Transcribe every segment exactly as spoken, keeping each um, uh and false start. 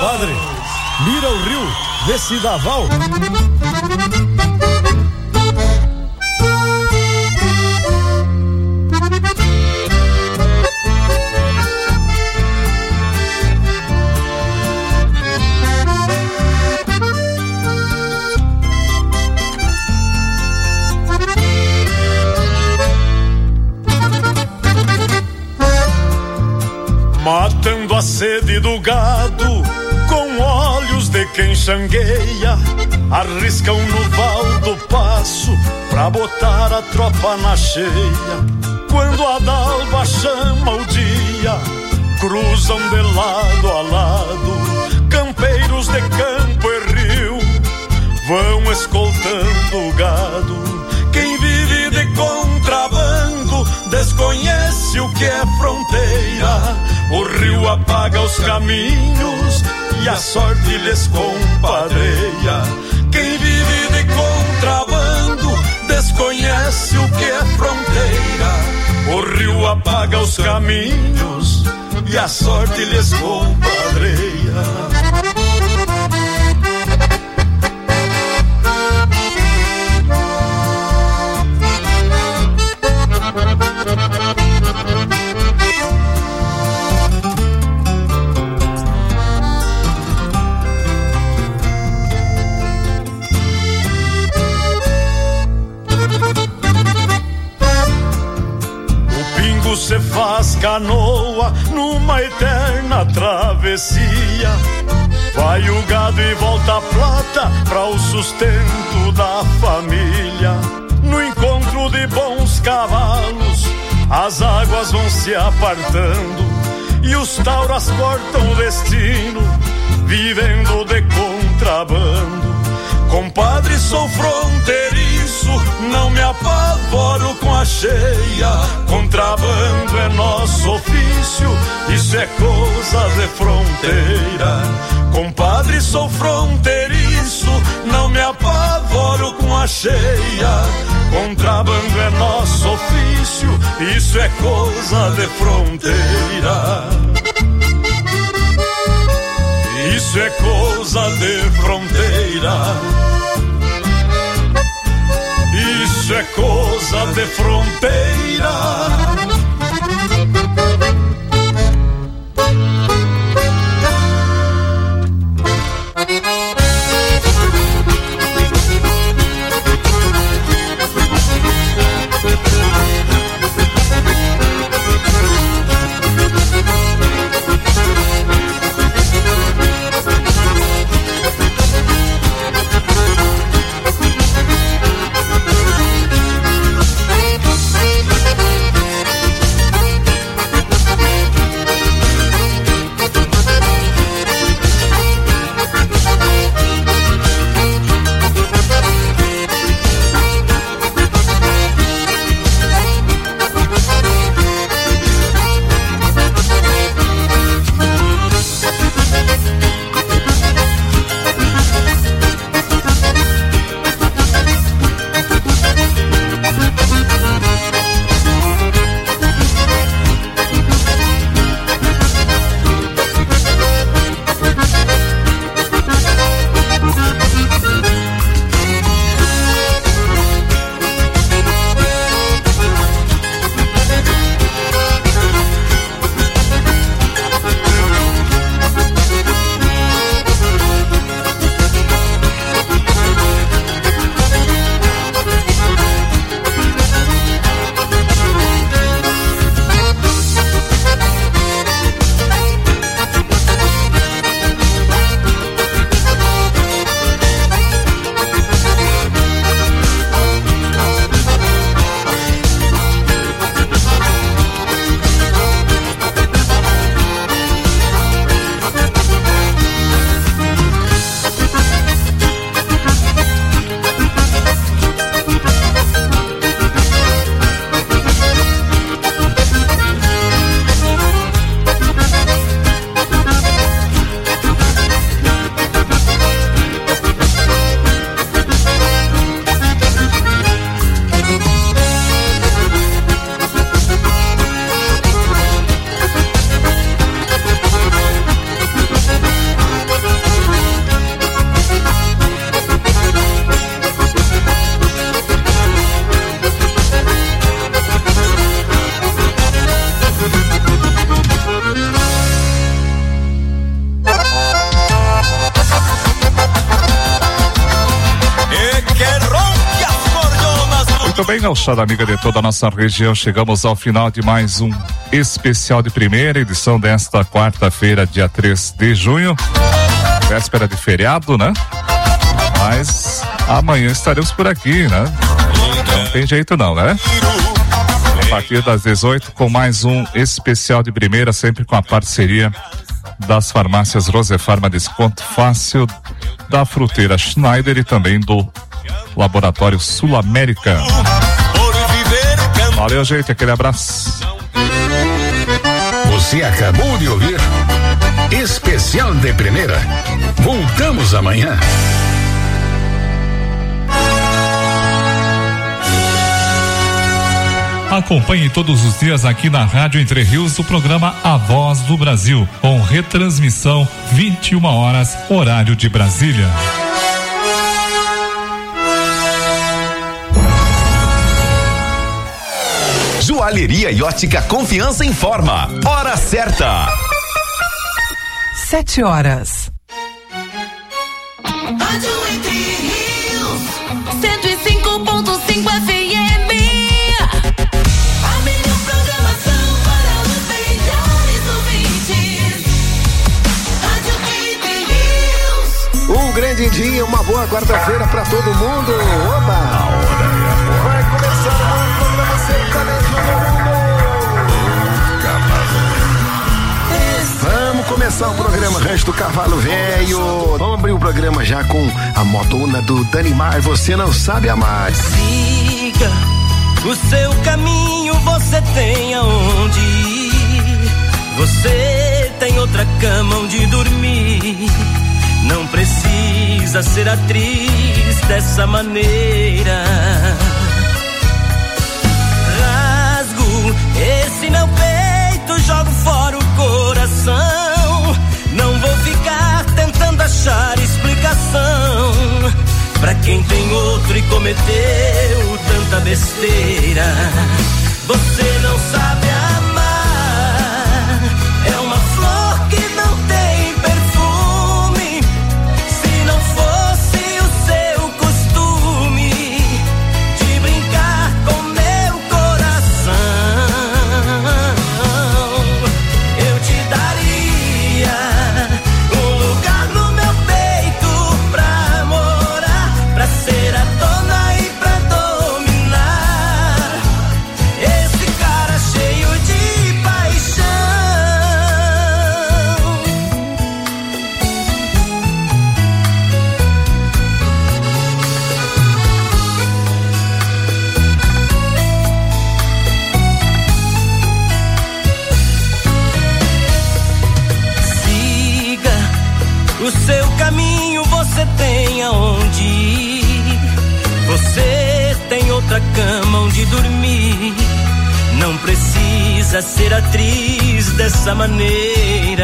compadre. Mira o rio, vê se dá val. Matando a sede do gado com olhos de quem xangueia, arriscam no val do passo pra botar a tropa na cheia. Quando a dalva chama o dia, cruzam de lado a lado, campeiros de campo e rio vão escoltando o gado. Quem vive de contrabando desconhece o que é fronteira. O rio apaga os caminhos e a sorte lhes compadreia. Quem vive de contrabando desconhece o que é fronteira. O rio apaga os caminhos e a sorte lhes compadreia. Se faz canoa numa eterna travessia. Vai o gado e volta a plata pra o sustento da família. No encontro de bons cavalos, as águas vão se apartando e os tauras cortam o destino, vivendo de contrabando. Compadre, sou fronteiriço, não me apavoro com a cheia. Contrabando é nosso ofício, isso é coisa de fronteira. Compadre, sou fronteiriço, não me apavoro com a cheia. Contrabando é nosso ofício, isso é coisa de fronteira. Isso é coisa de fronteira. Isso é coisa de fronteira. bem, gauchada amiga de toda a nossa região, chegamos ao final de mais um especial de primeira edição desta quarta-feira, dia três de junho, véspera de feriado, né? Mas amanhã estaremos por aqui, né? Não tem jeito não, né? A partir das dezoito com mais um especial de primeira, sempre com a parceria das farmácias Rosefarma Desconto Fácil, da Fruteira Schneider e também do Laboratório Sul América. Valeu, gente, aquele abraço. Você acabou de ouvir Especial de Primeira. Voltamos amanhã. Acompanhe todos os dias aqui na Rádio Entre Rios o programa A Voz do Brasil, com retransmissão vinte e uma horas, horário de Brasília. Joalheria e Ótica Confiança informa. Hora certa. Sete horas. Rádio Entre Rios, cento e cinco ponto cinco F M. A melhor programação para os melhores ouvintes. Rádio Entre Rios. Um grande dia, uma boa quarta-feira para todo mundo. Oba! Vai começar o programa Sertanejo no Mundo. Vamos começar o programa Rancho do Cavalo Velho. Vamos abrir o programa já com a motona do Danimar, Você Não Sabe Amar. Siga o seu caminho, você tem aonde ir. Você tem outra cama onde dormir. Não precisa ser atriz dessa maneira. Rasgo esse meu peito, jogo fora o coração. Não vou ficar tentando achar explicação pra quem tem outro e cometeu tanta besteira. Você não sabe amar, é uma flor que não tem perfume. Se não fosse o seu costume de brincar com meu coração, eu te daria um lugar no meu peito pra morar, pra ser a dona e pra dominar esse cara cheio de paixão. Siga o seu caminho, você tem aonde ir. Você tem outra cama onde dormir. Não precisa ser atriz dessa maneira.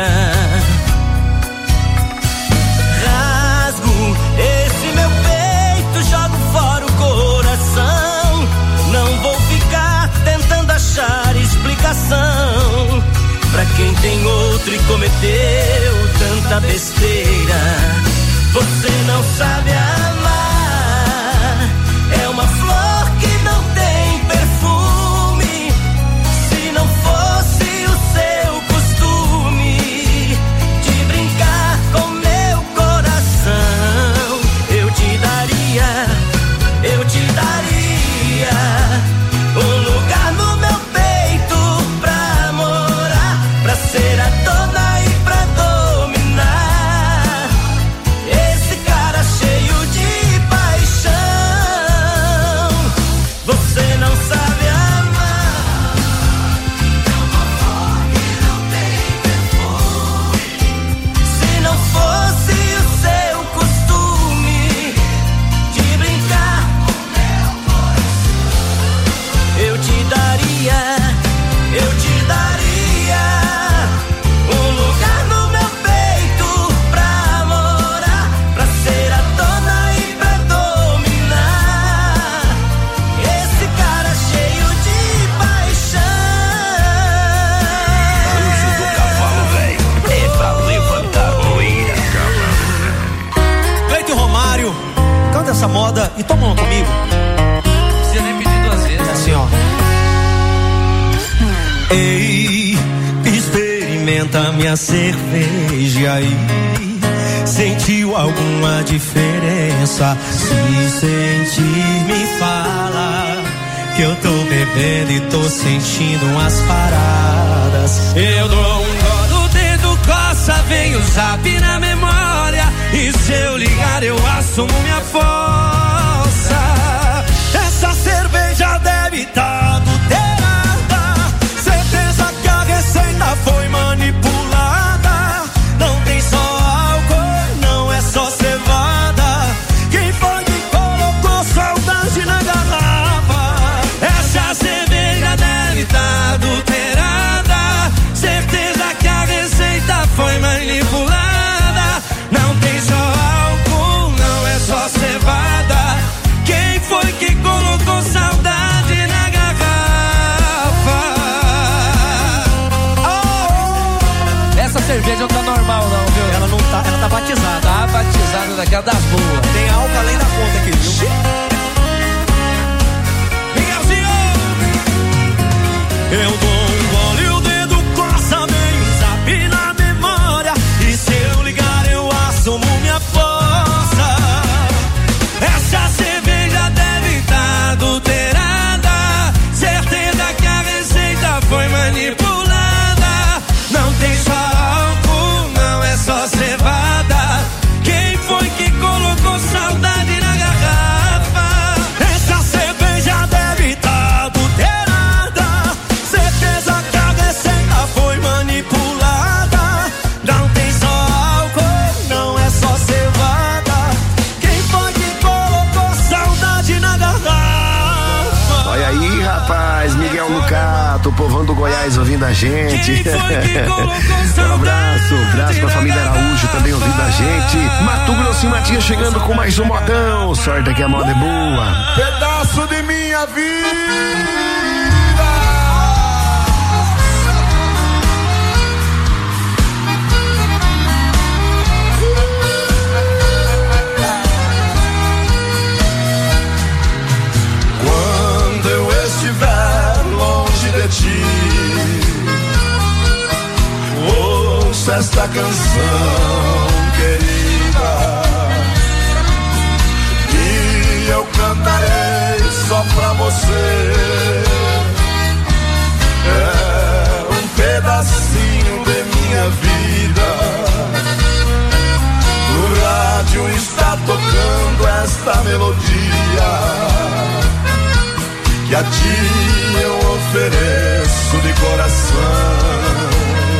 Rasgo esse meu peito, jogo fora o coração. Não vou ficar tentando achar explicação pra quem tem outro e cometeu tanta besteira. Você não sabe amar, é uma flor que não tem perfume. Se não fosse o seu costume de brincar com meu coração, eu te daria, eu te daria um lugar no meu peito pra morar, pra ser a dona e pra dominar esse cara cheio de experimenta minha cerveja e aí, sentiu alguma diferença? Se sentir, me fala, que eu tô bebendo e tô sentindo umas paradas. Eu dou um gole no dedo, coça, vem o zap na memória, e se eu ligar eu assumo minha força. Essa cerveja deve estar adulterada, certeza que a receita foi manipulada. Não tem só álcool, não é só cevada. Quem foi que colocou saudade na garrafa? Essa cerveja deve estar adulterada, certeza que a receita foi manipulada. Não tem só álcool, não é só cevada. Quem foi que colocou saudade na garrafa? Oh! Essa cerveja não tá normal não, viu? Ela não tá, ela tá batizada. Tá batizada daquela das boas. Tem álcool além da conta aqui, viu? Eu dou um gole, o dedo coça, vem um zap na memória, e se eu ligar eu assumo minha força. Essa cerveja deve estar adulterada, certeza que a receita foi manipulada. Não tem só álcool, não é só cevada. Quem foi que colocou saudade na garrafa? Essa cerveja deve estar adulterada, certeza que a receita foi manipulada. Não tem só álcool, não é só cevada. Quem foi que colocou saudade na garrafa? Olha aí, rapaz, Miguel Lucato, povão do Goiás ouvindo a gente. Um abraço, um abraço pra família Araújo também ouvindo a gente. Mato Grosso e Matias chegando com mais um modão. Sorte que a moda é boa. Pedaço de minha vida. Quando eu estiver longe de ti, ouça esta canção, querida, e eu cantarei só pra você. É um pedacinho de minha vida. No rádio está tocando esta melodia, que a ti eu ofereço de coração.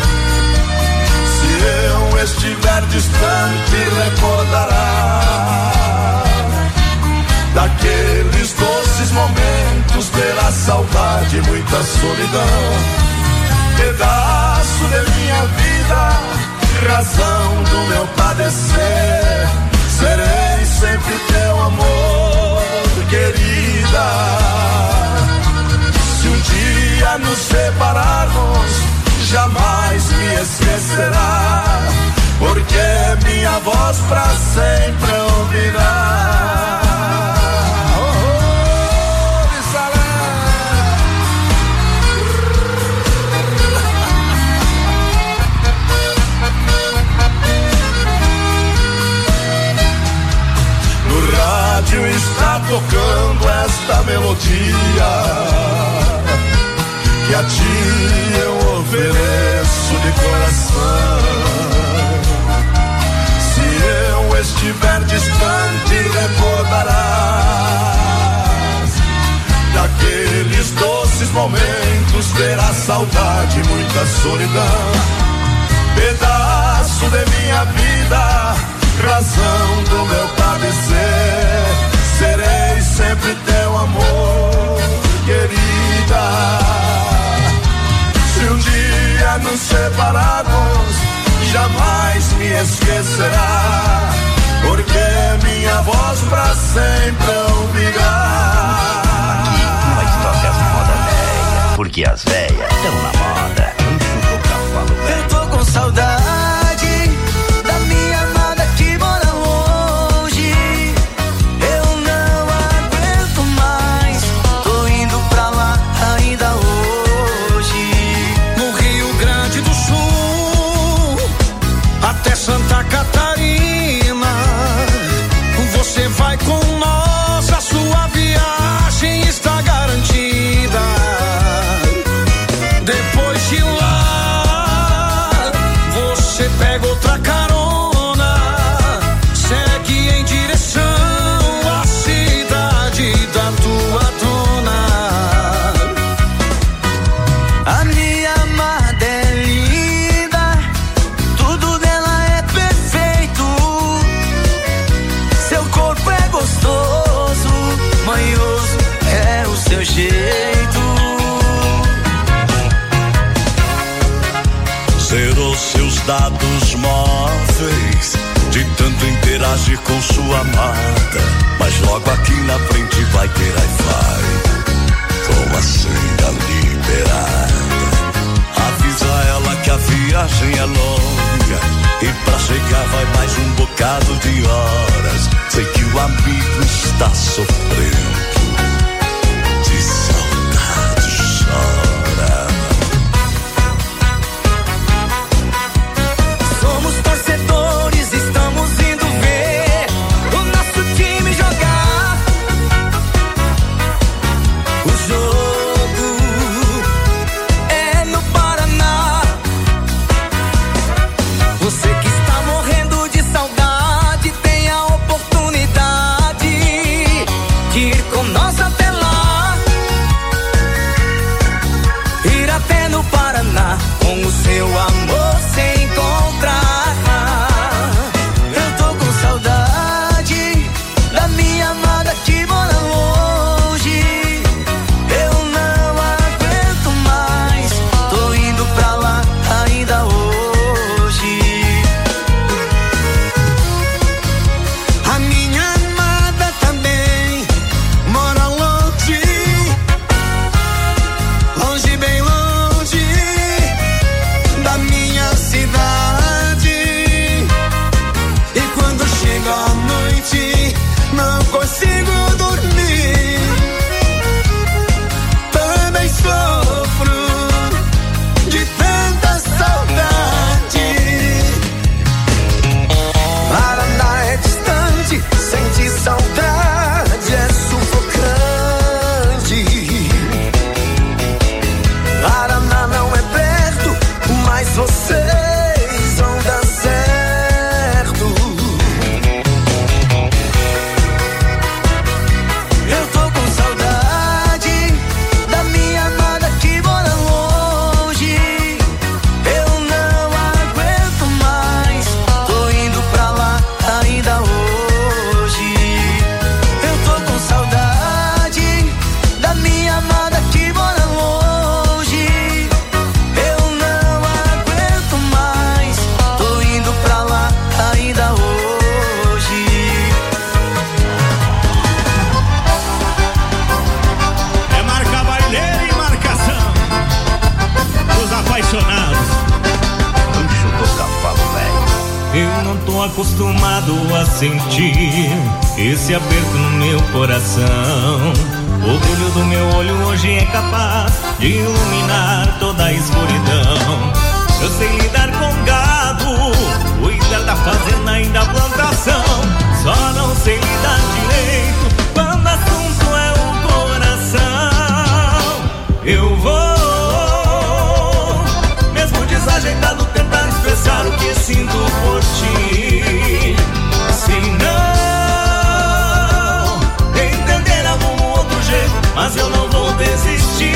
Se eu estiver distante, recordará daqueles doces momentos, terá saudade, muita solidão. Pedaço de minha vida, razão do meu padecer, serei sempre teu amor, querida. Se um dia nos separarmos, jamais me esquecerá, porque minha voz pra sempre ouvirá. No rádio está tocando esta melodia, que a ti eu ofereço de coração. Se eu estiver distante, recordarás daqueles doces momentos, terá saudade, muita solidão. Pedaço de minha vida, razão do meu padecer, serei sempre teu amor, querida. Se um dia nos separarmos, jamais me esquecerá, porque minha voz pra sempre ouvirá. Aqui nós toca as moda velha, porque as velhas estão na moda. Eu tô com saudade da minha amada que mora longe. Eu não aguento mais, tô indo pra lá ainda hoje. No Rio Grande do Sul, Zerou seus dados móveis de tanto interagir com sua amada, mas logo aqui na frente vai ter Wi-Fi com a senha liberada. Avisa ela que a viagem é longa e pra chegar vai mais um bocado de horas. Sei que o amigo está sofrendo de saudade, chora. Somos torcedores, estamos indo ver o nosso time jogar. O jogo é no Paraná. Você que está morrendo de saudade tem a oportunidade de ir com nós até lá. Ir até no Paraná com o seu amor se encontrar. Eu tô com saudade da minha amada que mora longe. Eu não aguento mais, tô indo pra lá ainda hoje. A minha amada também mora longe, longe, bem longe da minha cidade. E quando chega a noite não consigo dormir, também sofro de tanta saudade. Paraná é distante, sentir saudade é sufocante. Paraná não é perto, mas vocês vão dar certo. Eu tô com saudade da minha amada que mora longe. Eu não aguento mais, tô indo pra lá ainda hoje. Eu tô com saudade da minha amada que mora longe. Eu não aguento mais, tô indo pra lá ainda hoje. É marca baileira e marcação dos apaixonados. Puxo do cavalo, velho. Eu não tô acostumado a sentir esse aperto no meu coração. O brilho do meu olho hoje é capaz de iluminar toda a escuridão. Eu sei lidar com gado, cuidar da fazenda e da plantação. Só não sei lidar direito quando o assunto é o coração. Eu vou, mesmo desajeitado, tentar expressar o que sinto por ti. Se não entender algum outro jeito, mas eu não vou desistir.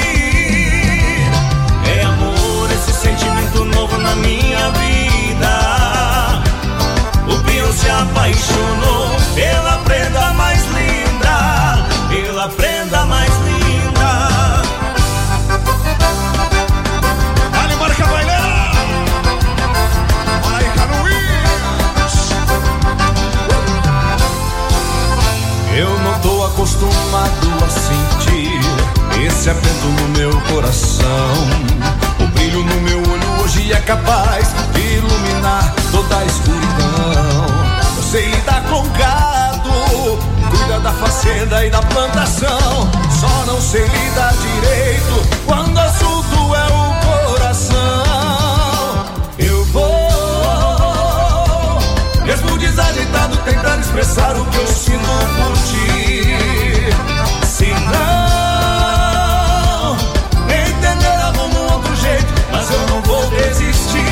É amor, esse sentimento novo na minha vida. O peão se apaixonou pela prenda mais linda, pela prenda mais linda. Dale, marca baileira! Aí, Canuínas! Eu não tô acostumado a sentir esse aperto no meu coração. O brilho no meu olho hoje é capaz de iluminar toda a escuridão. Eu sei lidar com gado, cuida da fazenda e da plantação. Só não sei lidar direito quando o assunto é o coração. Eu vou, mesmo desajeitado, tentar expressar o que eu sinto por ti. Se não entender algum outro jeito, mas eu não vou desistir.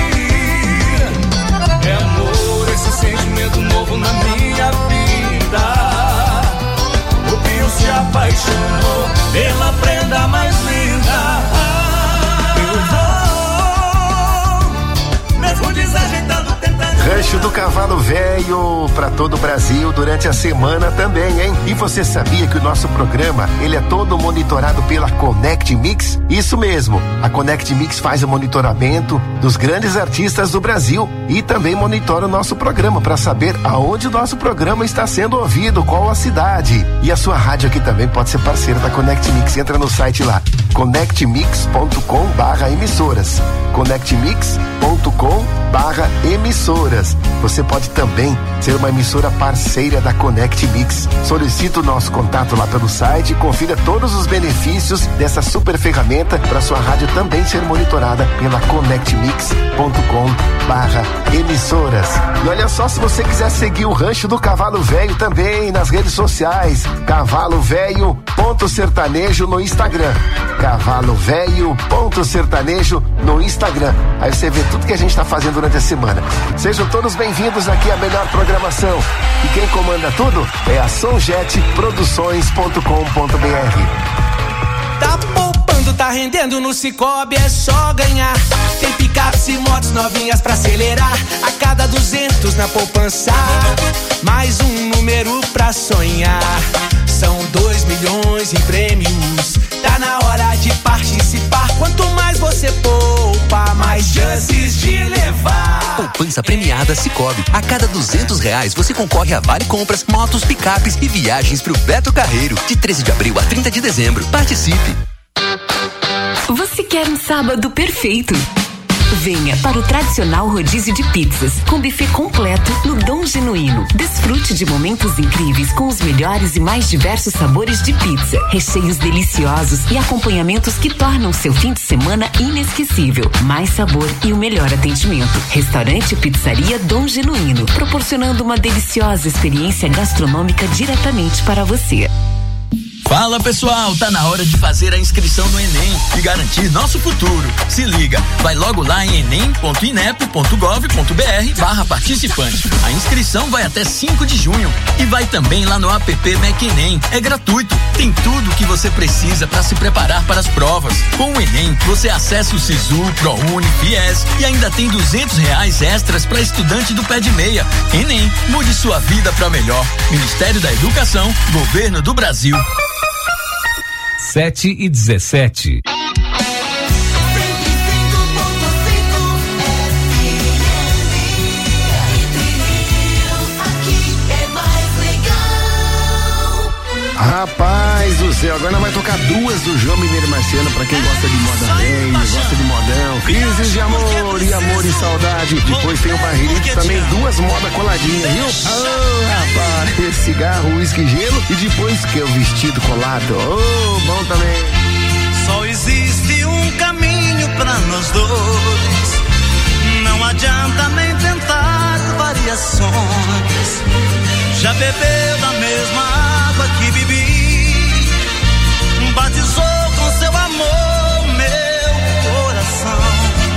É amor, esse sentimento novo na minha vida. O Pio se apaixonou pela prenda mais linda. Eu vou, mesmo desajeitado, tentando Rancho do Cavalo Velho para todo o Brasil durante a semana também, hein? E você sabia que o nosso programa, ele é todo monitorado pela Connect Mix? Isso mesmo, a Connect Mix faz o monitoramento dos grandes artistas do Brasil e também monitora o nosso programa para saber aonde o nosso programa está sendo ouvido, qual a cidade. E a sua rádio aqui também pode ser parceira da Connect Mix. Entra no site lá, connect mix ponto com barra emissoras. connect mix ponto com barra emissoras. Você pode também ser uma emissora parceira da Connect Mix. Solicita o nosso contato lá pelo site e confira todos os benefícios dessa super ferramenta para sua rádio também ser monitorada pela connect mix ponto com barra emissoras. E olha só, se você quiser seguir o Rancho do Cavalo Velho também nas redes sociais, Cavalo Velho ponto sertanejo no Instagram. Cavalo Velho ponto sertanejo no Instagram. Aí você vê tudo que a gente está fazendo durante a semana. Sejam todos bem-vindos aqui à melhor programação. E quem comanda tudo é a Sonjet Produções ponto com ponto br. Tá poupando, tá rendendo no Cicobi, é só ganhar. Tem picapes e motos novinhas pra acelerar. A cada duzentos na poupança, mais um número pra sonhar. São dois milhões em prêmios. Tá na hora de participar. Quanto mais você poupa, mais chances de levar. Poupança premiada Cicobi. A cada duzentos reais você concorre a vale compras, motos, picapes e viagens pro Beto Carreiro. De treze de abril a trinta de dezembro. Participe. Você quer um sábado perfeito? Venha para o tradicional rodízio de pizzas, com buffet completo no Dom Genuíno. Desfrute de momentos incríveis com os melhores e mais diversos sabores de pizza, recheios deliciosos e acompanhamentos que tornam seu fim de semana inesquecível. Mais sabor e o melhor atendimento. Restaurante e Pizzaria Dom Genuíno, proporcionando uma deliciosa experiência gastronômica diretamente para você. Fala pessoal, tá na hora de fazer a inscrição no Enem e garantir nosso futuro. Se liga, vai logo lá em enem ponto inep ponto gov ponto br barra participante. A inscrição vai até cinco de junho e vai também lá no app MecEnem. É gratuito, tem tudo o que você precisa para se preparar para as provas. Com o Enem, você acessa o Sisu, ProUni, Fies e ainda tem duzentos reais extras para estudante do pé de meia. Enem, mude sua vida para melhor. Ministério da Educação, Governo do Brasil. Sete e dezessete. Rapaz do céu, agora vai tocar duas do João Mineiro Marciano pra quem gosta de moda velho, gosta de modão. Crises de amor e amor e saudade. Depois tem o Barrilito também, duas modas coladinhas, viu? Oh, rapaz, cigarro, uísque, gelo e depois que é o vestido colado. Oh, bom também. Só existe um caminho pra nós dois. Não adianta nem tentar variações. Já bebeu da mesma água que bebi, batizou com seu amor meu coração.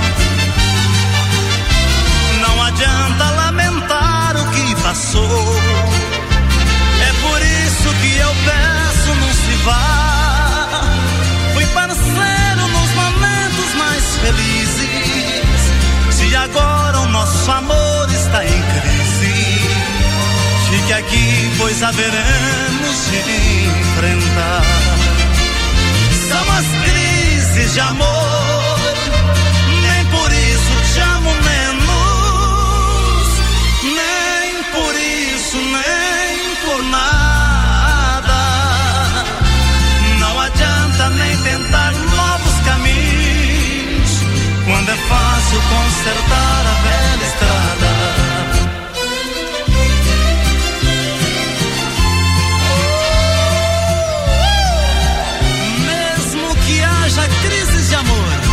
Não adianta lamentar o que passou. É por isso que eu peço, não se vá. Fui parceiro nos momentos mais felizes. Se agora o nosso amor está em crise, fique aqui, pois haveremos de enfrentar. São as crises de amor, nem por isso te amo menos, nem por isso, nem por nada. Não adianta nem tentar novos caminhos, quando é fácil consertar a velha estrada. Crises de amor,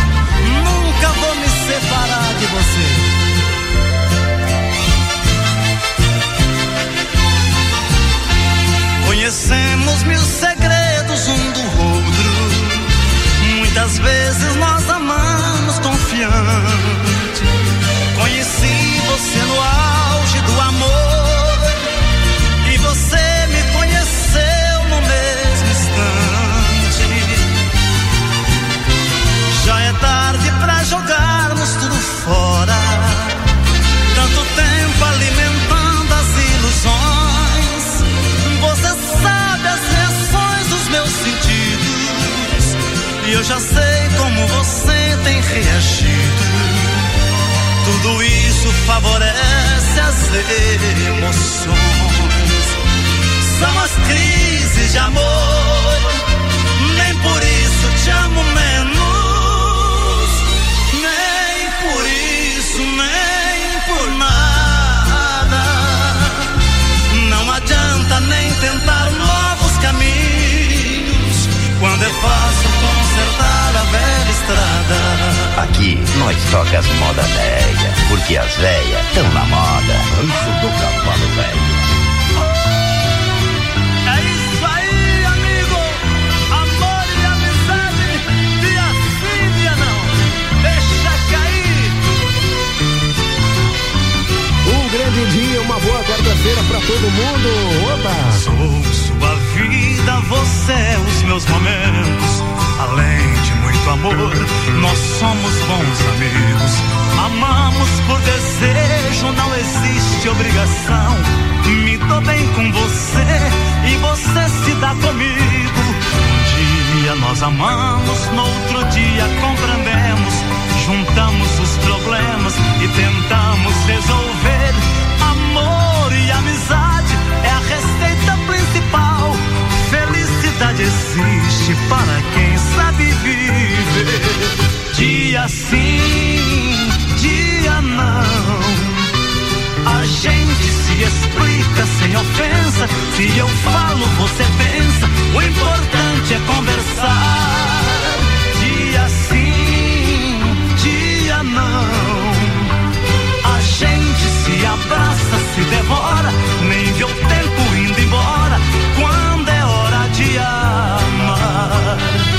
favorece as emoções. São as crises de amor, nem por isso te amo menos, nem por isso, nem por nada. Não adianta nem tentar novos caminhos, quando é fácil consertar a velha estrada. Aqui nós toca as moda velha, porque as velhas tão na moda. Rancho do Cavalo Velho. É isso aí, amigo. Amor e amizade, dia sim, dia não. Deixa cair. Um grande dia, uma boa quarta-feira pra todo mundo. Oba! Sou sua vida, você é os meus momentos. Além de muito amor, nós somos bons amigos. Amamos por desejo, não existe obrigação. Me dou bem com você e você se dá comigo. Um dia nós amamos, no outro dia compreendemos. Juntamos os problemas e tentamos resolver. Amor e amizade é a receita principal. Felicidade existe para quem sabe viver. Dia sim, dia não. A gente se explica sem ofensa. Se eu falo, você pensa. O importante é conversar. Dia sim, dia não. A gente se abraça, se devora. Nem vê o tempo indo embora. Quando é hora de amar.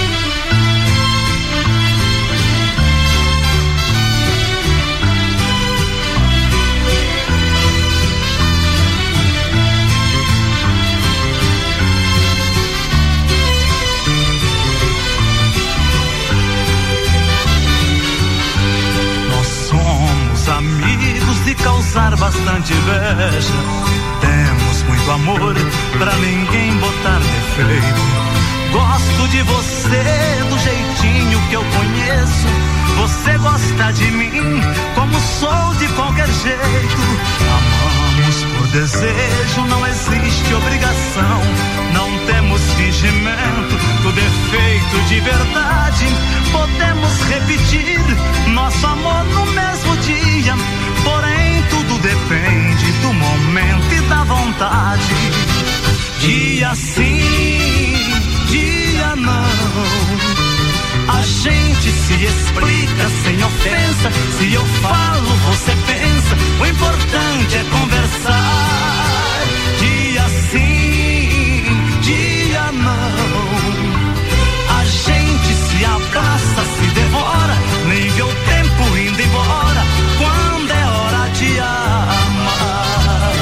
Amigos de causar bastante inveja. Temos muito amor pra ninguém botar defeito. Gosto de você do jeitinho que eu conheço. Você gosta de mim como sou de qualquer jeito. Amamos por desejo, não existe obrigação. Não temos fingimento, tudo é feito de verdade. Podemos repetir nosso amor no mesmo dia. Porém tudo depende do momento e da vontade. Dia sim, dia não. A gente se explica sem ofensa. Se eu falo, você pensa. O importante é conversar. Dia sim, dia não. A gente se abraça, se devora. Nem vê o tempo indo embora. Quando é hora de amar.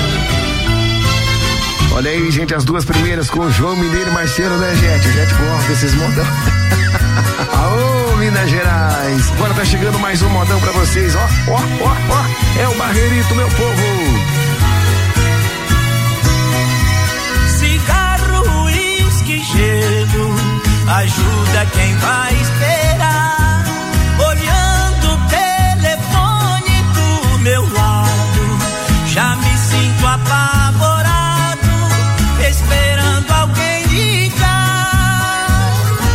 Olha aí, gente, as duas primeiras com o João Mineiro e Marcelo, né, gente? O Jet gosta desses modão. Aô, Minas Gerais! Agora tá chegando mais um modão pra vocês, ó, ó, ó, ó. É o Barreirito, meu povo. Cigarro, uísque, gelo, ajuda quem vai esperar. Olhando o telefone do meu lado, já me sinto apavorado, esperando alguém ligar.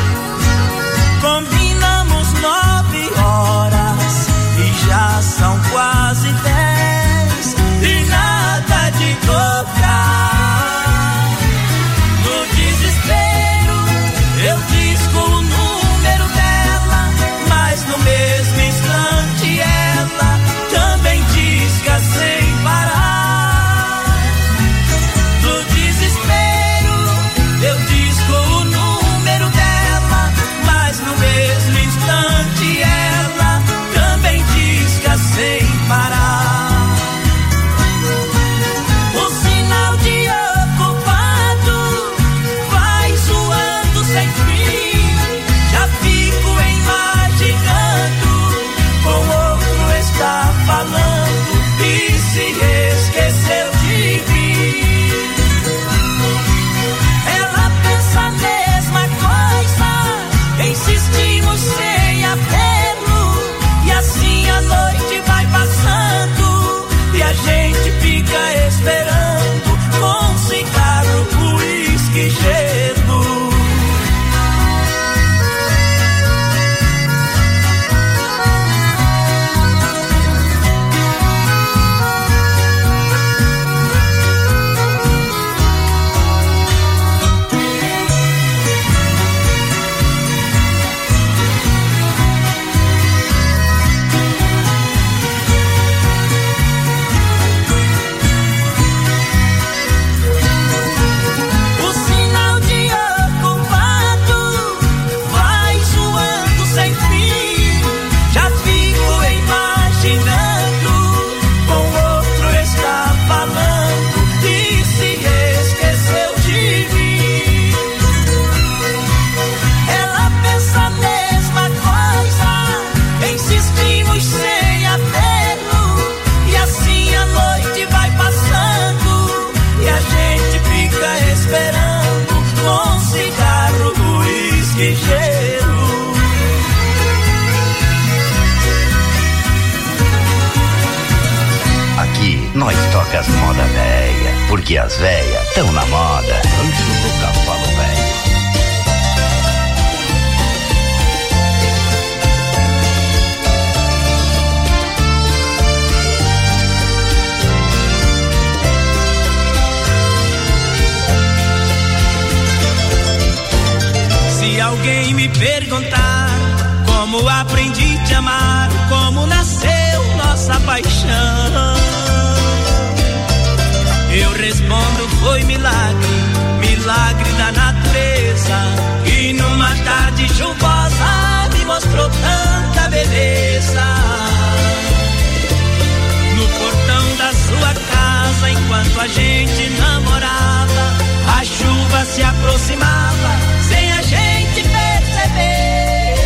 Combinamos nove horas e já são quase dez e nada de tocar. No desespero eu disco o número dela, mas no mesmo instante ela também disca sem parar. nós toca as moda véia, porque as véias tão na moda. Rancho do Cavalo Velho. Se alguém me perguntar como aprendi a te amar, como nasceu nossa paixão, eu respondo foi milagre, milagre da natureza, e numa tarde chuvosa me mostrou tanta beleza. No portão da sua casa, enquanto a gente namorava, a chuva se aproximava sem a gente perceber,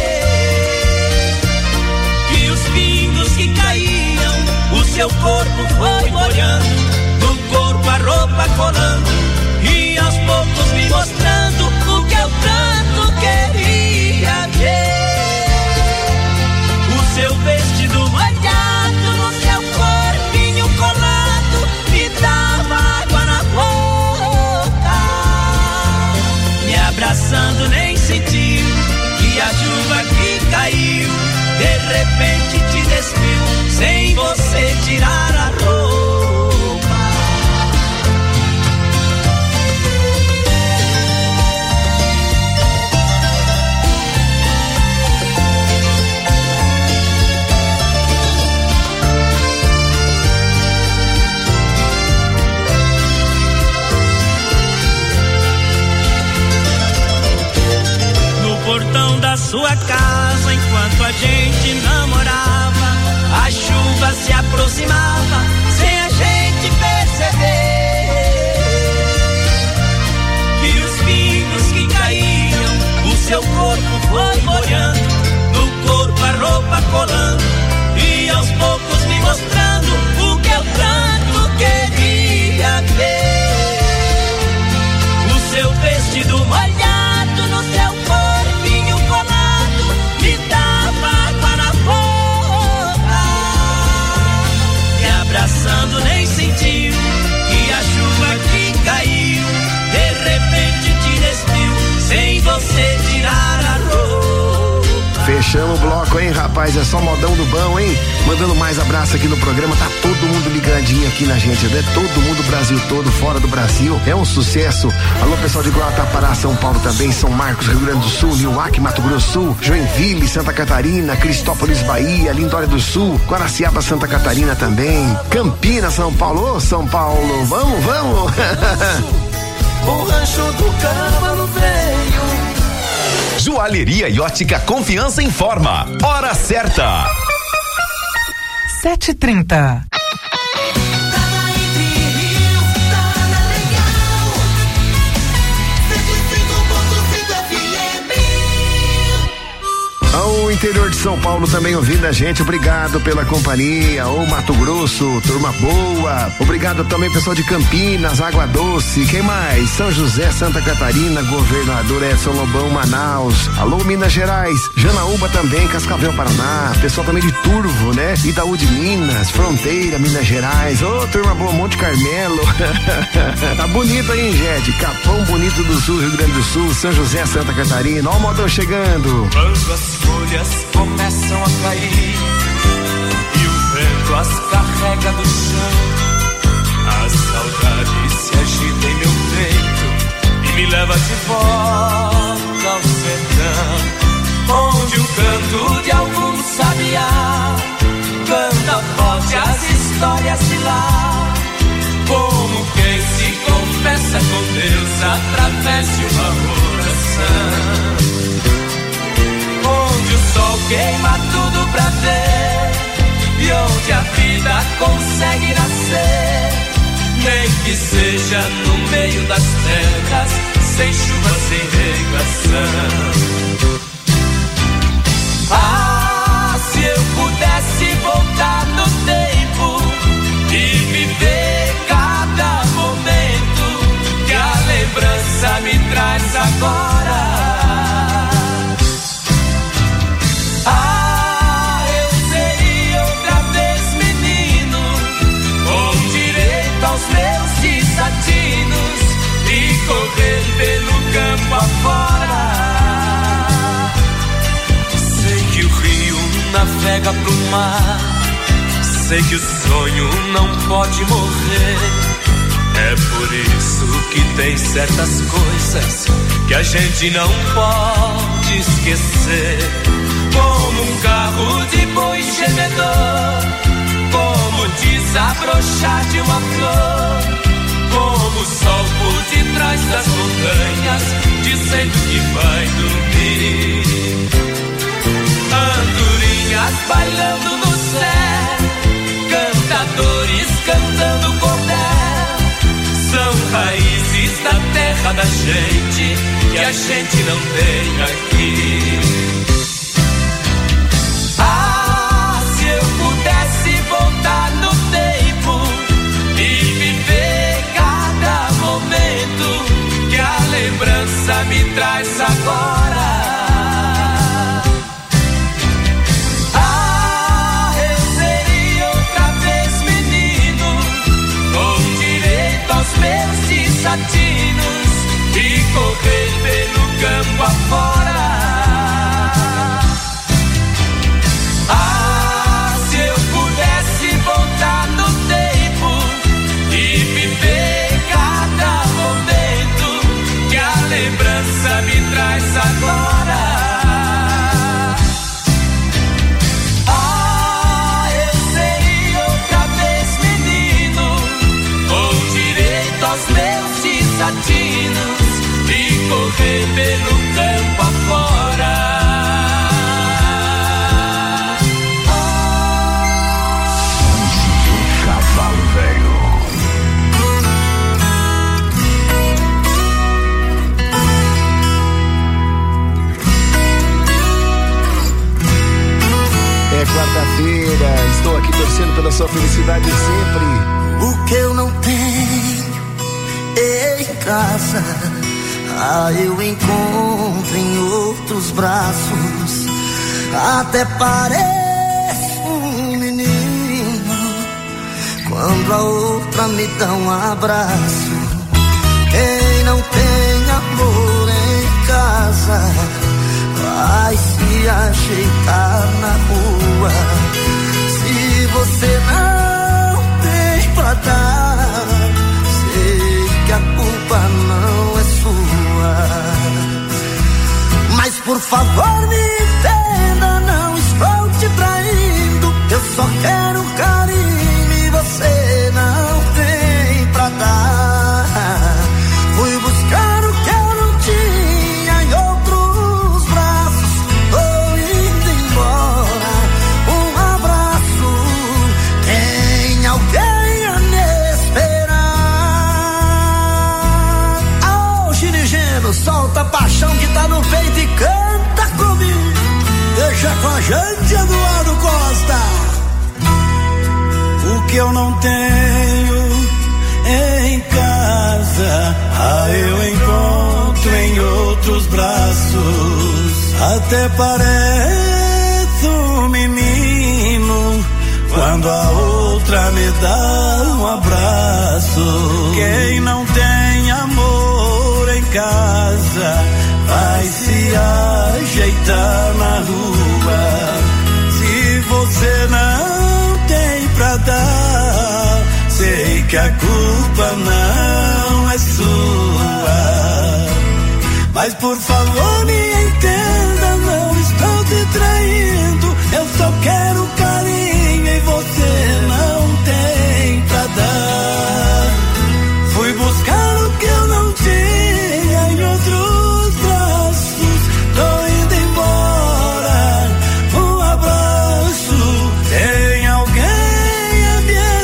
que os pingos que caíam, o seu corpo foi molhando, no corpo a roupa colando, e aos poucos me mostrando o que eu tanto queria ver. O seu vestido molhado, no seu corpinho colado, me dava água na boca. Me abraçando nem sentiu que a chuva que caiu de repente te despiu, sem você tirar a roupa. Portão da sua casa, enquanto a gente namorava, a chuva se aproximava sem a gente perceber, que os pingos que caíam, o seu corpo foi molhando, no corpo a roupa colando, e aos poucos me mostrando o que eu tanto queria ver. O seu vestido molhado, no seu corpinho colado, me dava água na boca. Me abraçando nem sentiu que a chuva que caiu de repente te despiu, sem você tirar a roupa. Fechamos o bloco, hein, rapaz? É só modão do bom, hein? Mandando mais abraço aqui no programa. Tá todo mundo ligadinho aqui na gente, né? Todo mundo, Brasil todo, fora do Brasil. É um sucesso. Alô, pessoal de Guatapará, São Paulo também, São Marcos, Rio Grande do Sul, Nilwaque, Mato Grosso do Sul, Joinville, Santa Catarina, Cristópolis, Bahia, Lindóia do Sul, Guaraciaba, Santa Catarina também, Campinas, São Paulo. Ô, São Paulo, vamos, vamos! O rancho do Cavalo Velho. Joalheria e ótica Confiança informa. Hora certa. Sete e trinta. Ao interior de São Paulo também ouvindo a gente, obrigado pela companhia. Ô Mato Grosso, turma boa. Obrigado também pessoal de Campinas, Água Doce, quem mais? São José, Santa Catarina, Governador Edson Lobão, Manaus. Alô Minas Gerais, Janaúba também, Cascavel, Paraná. Pessoal também de Turvo, né? Itaú de Minas, Fronteira, Minas Gerais. Ô turma boa, Monte Carmelo. Tá bonito aí, hein, gente? Capão Bonito do Sul, Rio Grande do Sul, São José, Santa Catarina. Ó o modão chegando. Quando as folhas começam a cair e o vento as carrega do chão, a saudade se agita em meu peito e me leva de volta ao sertão, onde o canto de algum sabiá canta forte as histórias de lá, como quem se confessa com Deus através de uma oração, onde o sol queima tudo pra ver e onde a vida consegue nascer, nem que seja no meio das terras, sem chuva, sem regação. Ah, se eu pudesse voltar no tempo e viver cada momento que a lembrança me traz agora. Ah, eu seria outra vez menino, onde amar. Sei que o sonho não pode morrer. É por isso que tem certas coisas que a gente não pode esquecer. Como um carro de boi gemedor, como desabrochar de uma flor, como o sol por detrás das montanhas, dizendo que vai dormir. Andorinhas bailando no céu, cantadores cantando cordel, são raízes da terra da gente que a gente não tem aqui. Ah, se eu pudesse voltar no tempo e viver cada momento que a lembrança me traz agora. Ah, eu seria outra vez menino, com direito aos meus desatinos e correr pelo campo afora. Ah, se eu pudesse voltar no tempo e viver cada momento que a lembrança me traz agora. Ah, eu seria outra vez menino, com direito aos meus desatinos e correr pelo campo afora. É quarta-feira, estou aqui torcendo pela sua felicidade sempre. O que eu não tenho em casa, ah, eu encontro em outros braços. Até pareço um menino quando a outra me dá um abraço. Quem não tem amor em casa vai se ajeitar na rua. Se você não tem pra dar, sei que a culpa não é sua. Mas por favor me entenda, não estou te traindo. Eu só quero carinho e você não tem pra dar. Fui buscar o que eu não tinha em outros braços. Tô indo embora, um abraço. Tem alguém a me esperar? Ô, Girigeno, solta a paixão que tá no peito e canta comigo. Deixa com a gente, Eduardo Costa. O que eu não tenho em casa, ah, eu encontro em outros braços. Até parece um menino quando a outra me dá um abraço. Quem não tem amor em casa vai se ajeitar na rua. Se você não tem pra dar, sei que a culpa não é sua. Mas por favor me entenda, não estou te traindo. Eu só quero carinho e você não tem pra dar. Fui buscar o que eu não tinha em outros braços. Tô indo embora, um abraço. Tem alguém a me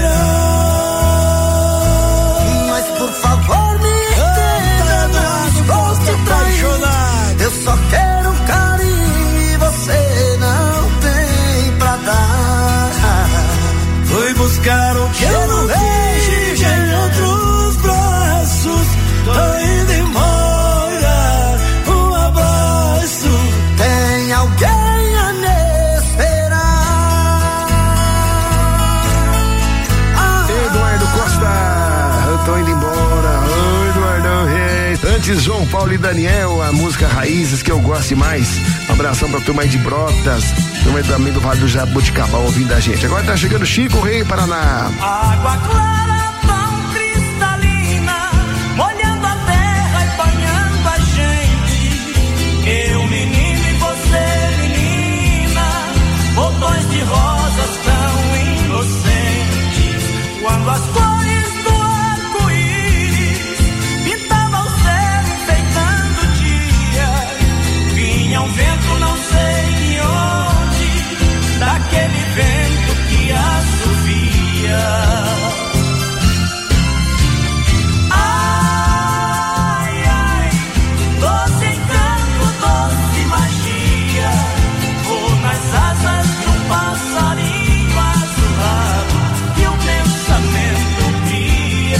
esperar. Mas por favor me entenda, não estou te traindo. Eu só quero carinho e você não tem pra dar. Fui buscar o que eu não vejo em outros braços. Tô indo embora, um abraço. Tem alguém a me esperar. Ah, Eduardo Costa, eu tô indo embora. Ô, Eduardo Reis. Antes, João Paulo e Daniel, a música Raízes que eu gosto mais. A abração pra turma aí de Brotas, turma aí também do Vale do Jabuticabal ouvindo a gente. Agora tá chegando Chico Rei, Paraná. Água clara, tão cristalina, molhando a terra e banhando a gente. Eu, menino, e você, menina, botões de rosas tão inocentes. Quando as cores do arco-íris pintavam o céu enfeitando o dia, vinha um vento não sei de onde, daquele vento que assovia. Ai, ai, doce encanto, doce magia, vou nas asas de um passarinho azulado que o pensamento cria.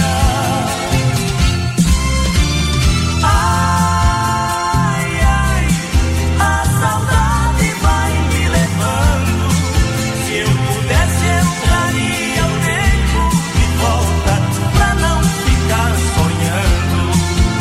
Ai, ai, a saudade vai me levando. Se eu pudesse, eu traria o tempo de volta pra não ficar sonhando.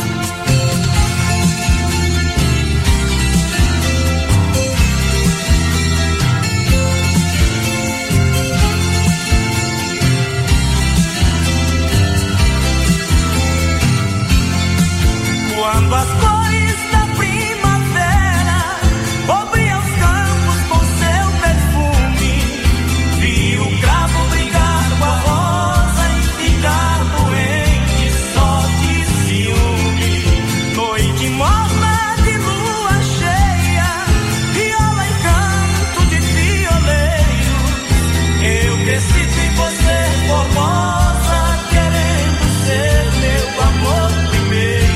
Quando as cores da primavera cobriam os campos com seu perfume, vi o cravo brigar com a rosa e ficar doente só de ciúme. Noite morna de lua cheia, viola em canto de violeiro. Eu preciso em você, formosa, querendo ser meu amor primeiro.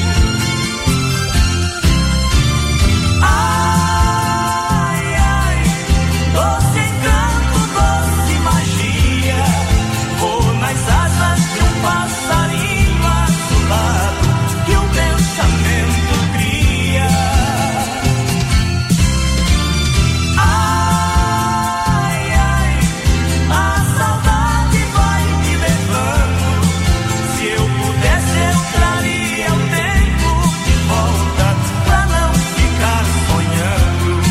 Ai, ai, doce encanto, doce magia, vou nas asas de um passarinho azulado que o pensamento cria. Ai, ai, a saudade vai me levando. Se eu pudesse, eu traria o tempo de volta pra não ficar sonhando.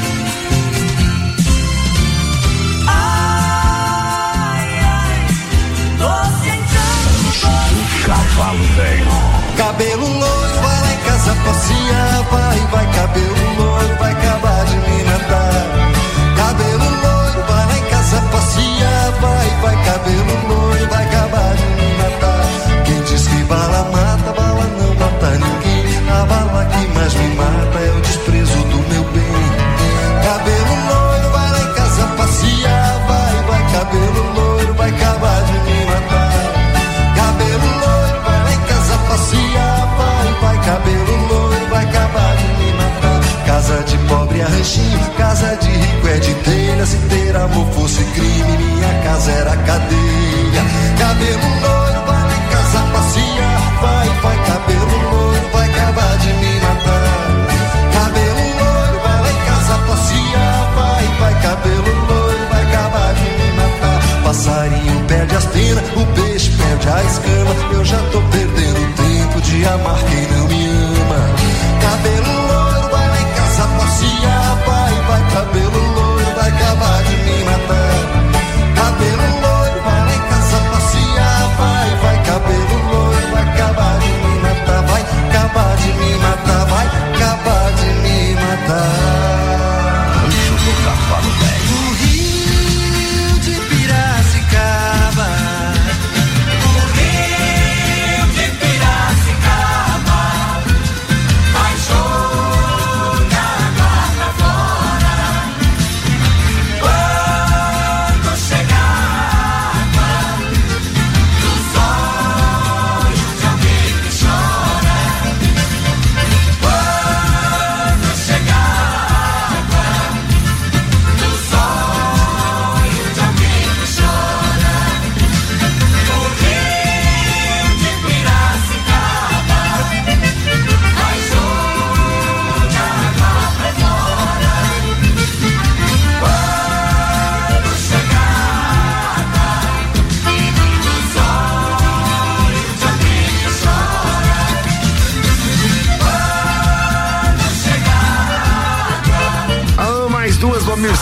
Ai, ai, doce encanto, doce Cavalo velho. Cabelo loiro, vai lá em casa passear, vai, vai, cabelo loiro, vai acabar de me matar. Cabelo loiro, vai lá em casa passear, vai, vai, cabelo loiro, vai acabar de me matar. Quem diz que bala mata, bala não mata ninguém. A bala que mais me mata é o desprezo do meu bem. Cabelo loiro, vai lá em casa passear, vai, vai, cabelo loiro, vai acabar de me matar. Cabelo loiro, vai lá em casa passear, vai, vai, cabelo loiro, vai acabar de me matar. Casa de pobre é ranchinho, casa de rico é de telha. Se ter amor fosse crime, minha casa era cadeia. Cabelo loiro, vai lá em casa passear, vai, vai, cabelo loiro, vai acabar de me matar. Cabelo loiro, vai lá em casa passear, vai, vai, cabelo loiro, vai acabar de me matar. Passarinho perde as penas, o peixe perde a escama. Eu já tô perdendo tempo de amar quem não me ama. Cabelo loiro, vai lá em casa passear, vai, vai, cabelo loiro, vai acabar de me matar. Cabelo loiro, vai lá em casa passear, vai, vai, cabelo loiro, vai acabar de me matar, vai acabar de me matar, vai acabar de me matar. Rancho do Cavalo velho. O Rio de Piracicaba, o Rio de Piracicaba,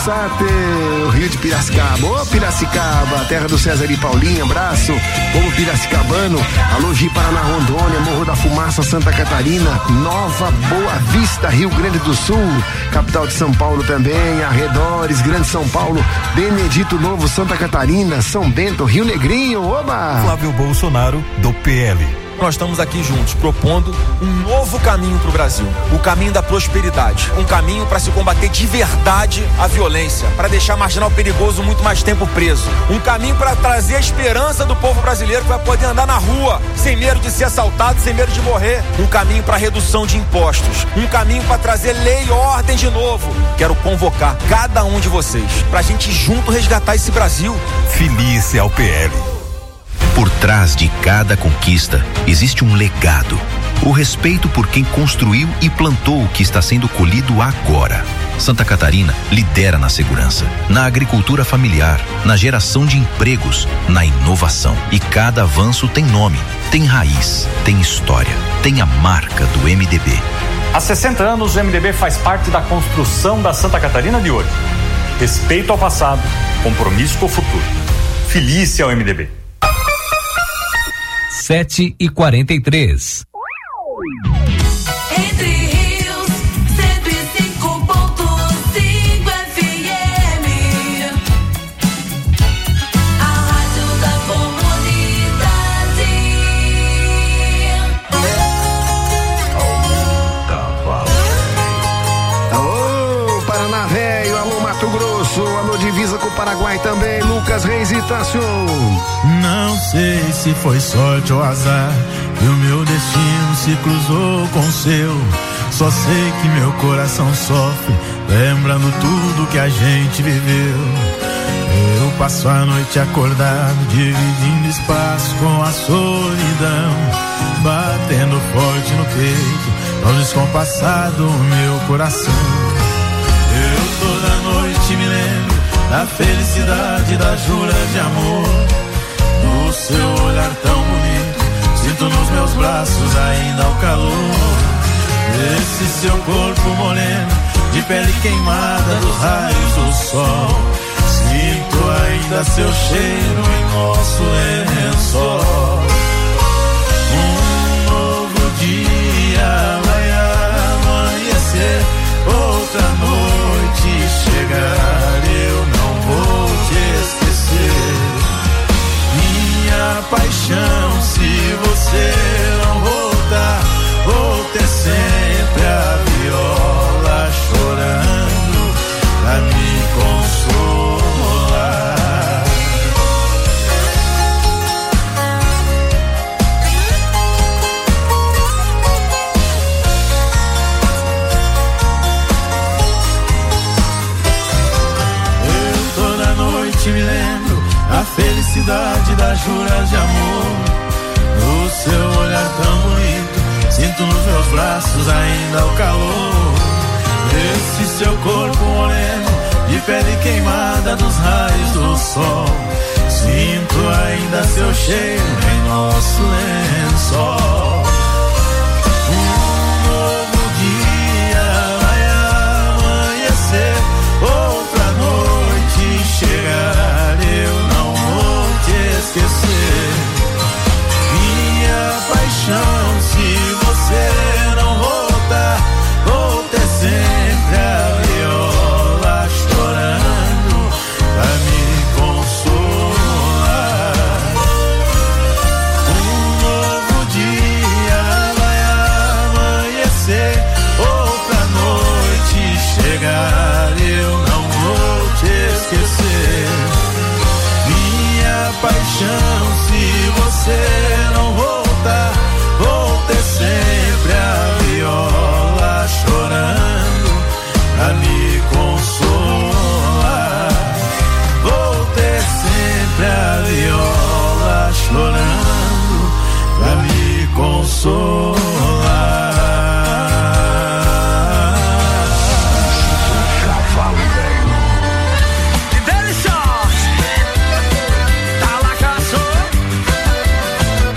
Sate, o Rio de Piracicaba. Ô Piracicaba, terra do César e Paulinha, abraço, povo piracicabano. Alô, Ji Paraná, Rondônia, Morro da Fumaça, Santa Catarina, Nova Boa Vista, Rio Grande do Sul, capital de São Paulo também, arredores, Grande São Paulo, Benedito Novo, Santa Catarina, São Bento, Rio Negrinho, oba! Flávio Bolsonaro, do P L. Nós estamos aqui juntos propondo um novo caminho para o Brasil, o caminho da prosperidade, um caminho para se combater de verdade a violência, para deixar marginal perigoso muito mais tempo preso, um caminho para trazer a esperança do povo brasileiro que vai poder andar na rua sem medo de ser assaltado, sem medo de morrer, um caminho para redução de impostos, um caminho para trazer lei e ordem de novo. Quero convocar cada um de vocês para a gente junto resgatar esse Brasil. Filice ao P L. Por trás de cada conquista existe um legado. O respeito por quem construiu e plantou o que está sendo colhido agora. Santa Catarina lidera na segurança, na agricultura familiar, na geração de empregos, na inovação. E cada avanço tem nome, tem raiz, tem história, tem a marca do M D B. Há sessenta anos, o M D B faz parte da construção da Santa Catarina de hoje. Respeito ao passado, compromisso com o futuro. Filice ao M D B. Sete e quarenta e três. Entre Rios, cento e cinco ponto cinco F M. A rádio da comunidade. Alô, Paraná Velho, alô, Mato Grosso, alô, divisa com o Paraguai também, Lucas Reis e Tássio. Não sei se foi sorte ou azar que o meu destino se cruzou com o seu. Só sei que meu coração sofre lembrando tudo que a gente viveu. Eu passo a noite acordado, dividindo espaço com a solidão, batendo forte no peito, tão descompassado o meu coração. Eu toda noite me lembro da felicidade, da jura de amor, no seu olhar tão bonito, sinto nos meus braços ainda o calor desse seu corpo moreno, de pele queimada dos raios do sol. Sinto ainda seu cheiro em nosso lençol. Um novo dia vai amanhecer, outra noite chegar, eu não vou te esquecer. Minha paixão, se você não voltar, vou ter sempre a viola chorando pra me consolar. Eu toda noite me lembro a felicidade das juras de amor, no seu olhar tão bonito, sinto nos meus braços ainda o calor desse seu corpo moreno, de pele queimada dos raios do sol. Sinto ainda seu cheiro em nosso lençol. Um novo dia vai amanhecer, outra noite chegar, eu não vou te esquecer. Minha paixão, se você não voltar, vou ter sempre a viola chorando pra me consolar. Um novo dia vai amanhecer, outra noite chegar, eu não vou te esquecer. Minha paixão, se você não voltar, vou ter sempre a viola chorando pra me consolar. Vou ter sempre a viola chorando pra me consolar. Cavalo velho. Que delícia! Tá lá, caçou.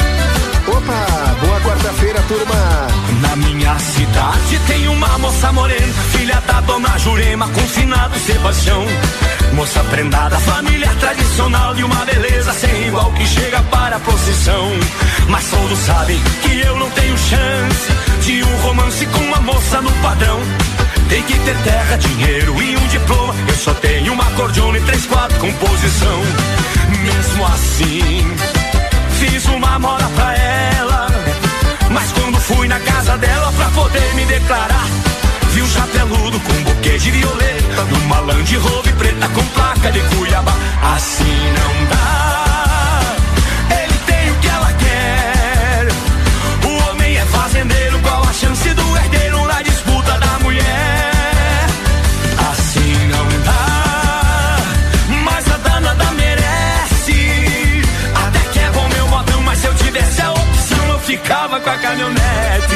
Onde tem uma moça morena, filha da dona Jurema, com finado Sebastião. Moça prendada, família tradicional, de uma beleza sem igual que chega para a procissão. Mas todos sabem que eu não tenho chance de um romance com uma moça no padrão. Tem que ter terra, dinheiro e um diploma. Eu só tenho uma acordeona e três, quatro composição. Mesmo assim, fiz uma moda pra ela. Mas quando fui na casa dela pra poder me declarar, vi um chapeludo com um buquê de violeta, numa Land Rover preta com placa de Cuiabá. Assim não dá, ele tem o que ela quer. O homem é fazendeiro, qual a chance do herdeiro na disputa da mulher? Assim não dá, mas a danada merece. Até que é bom meu modão, mas se eu tivesse a opção eu ficava com a caminhonete.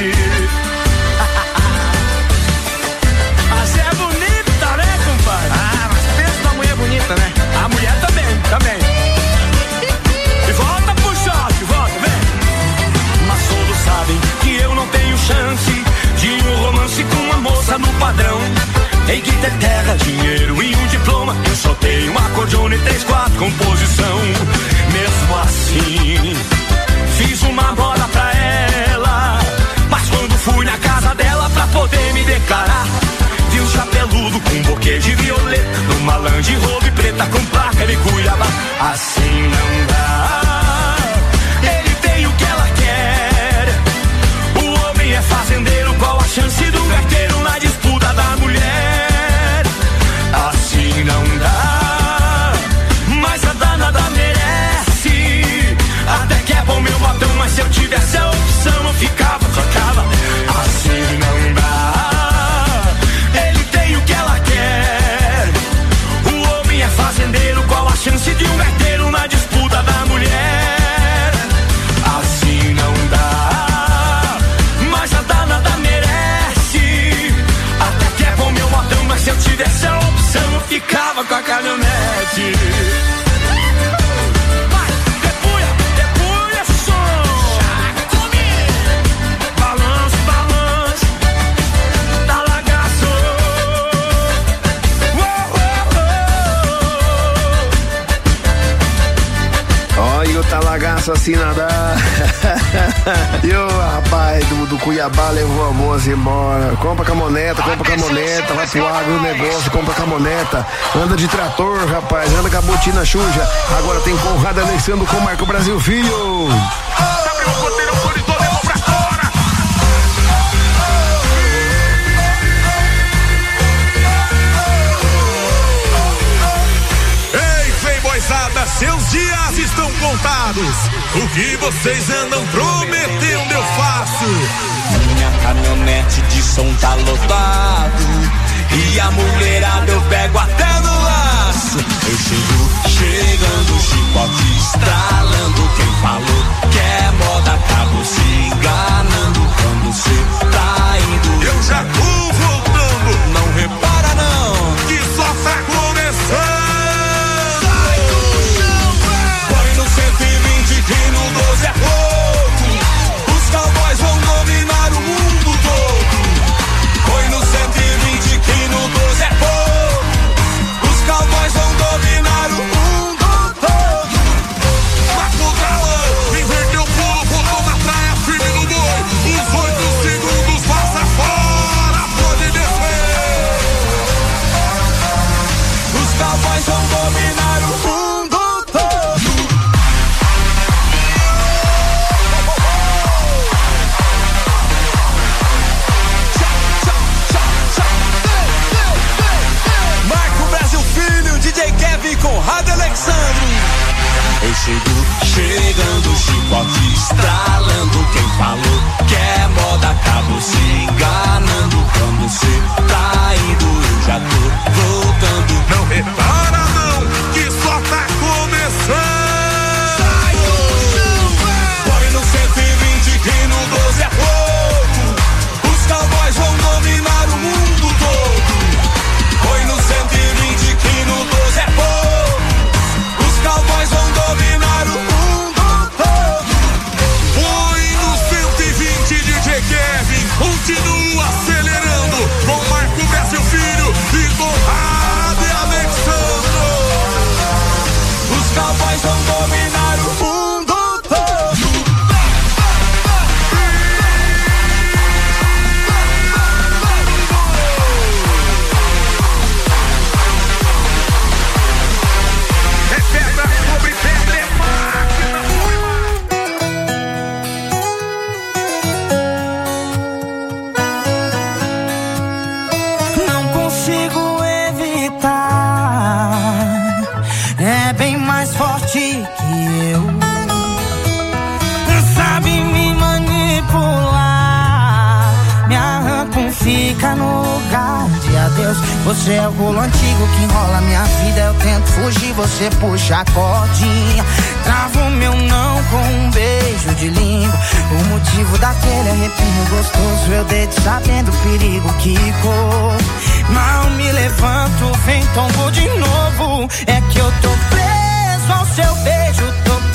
Né? A mulher também, também. E volta pro choque, volta, vem. Mas todos sabem que eu não tenho chance de um romance com uma moça no padrão. Tem que ter terra, dinheiro e um diploma. Eu só tenho uma acordeona e três, quatro composição. Mesmo assim, fiz uma bola pra ela. Mas quando fui na casa dela pra poder me declarar, vi um chapeludo com um buquê de violeta, numa Land Rover preta com placa de Cuiabá. Assim não dá, ele tem o que ela quer. O homem é fazendeiro, qual a chance do herdeiro na disputa da mulher? Assim não dá, mas a danada merece. Até que é bom meu modão, mas se eu tivesse a opção eu ficava, trocava. Assim não dá, fazendeiro, qual a chance de um herdeiro na disputa da mulher? Assim não dá, mas a danada merece. Até que é bom meu modão, mas se eu tivesse a opção eu ficava com a caminhonete. Vai, depuia, depuia, som. Balanço, balanço, talagaço. Olha o talagaço assim nadar. E o rapaz do, do Cuiabá levou a moça embora. Compra camoneta, compra camoneta, vai pro agronegócio, compra camoneta. Anda de trator, rapaz, anda com a botina suja. Agora tem Conrado Alexandre com Marco Brasil Filho. Abriu o ponteiro, o corredor levou pra fora. Ei, vem boizada, seus dias estão contados. O que vocês andam prometendo eu faço. Minha caminhonete de som tá lotado e a mulherada eu pego até no laço. Eu chego, chegando, chicote estralando. Quem falou que é moda acabou se enganando. Quando cê tá indo, eu já tô voltando. Não repara não, que só tá começando. cento e vinte que no doze é pouco. Os cowboys vão dominar o mundo todo. Foi no cento e vinte que no doze é pouco. Os cowboys vão dominar o mundo todo. Marco Galão, inverteu o pulo, botou na praia, firme no boi. Os oito segundos passa fora, pode descer. Os cowboys vão dominar o mundo todo. D J Kevin Conrado Alexandre. Eu chego, chegando, chicote estralando. Quem falou que é moda acabou se enganando. Quando cê tá indo, eu já tô voltando. Não repara não, que só tá começando. Sai do chão, põe no cento e vinte que no doze é pouco. Os cowboys vão dominar o mundo todo. Põe no cento e vinte que no doze é pouco. Os cowboys vão dominar o mundo todo. Põe no cento e vinte. fica no lugar de adeus. Você é o rolo antigo que enrola minha vida. Eu tento fugir, você puxa a cordinha. Trava o meu não com um beijo de língua. O motivo daquele arrepio gostoso, eu dei sabendo o perigo que corro. Mal me levanto, vem tombo de novo. É que eu tô preso ao seu beijo, tô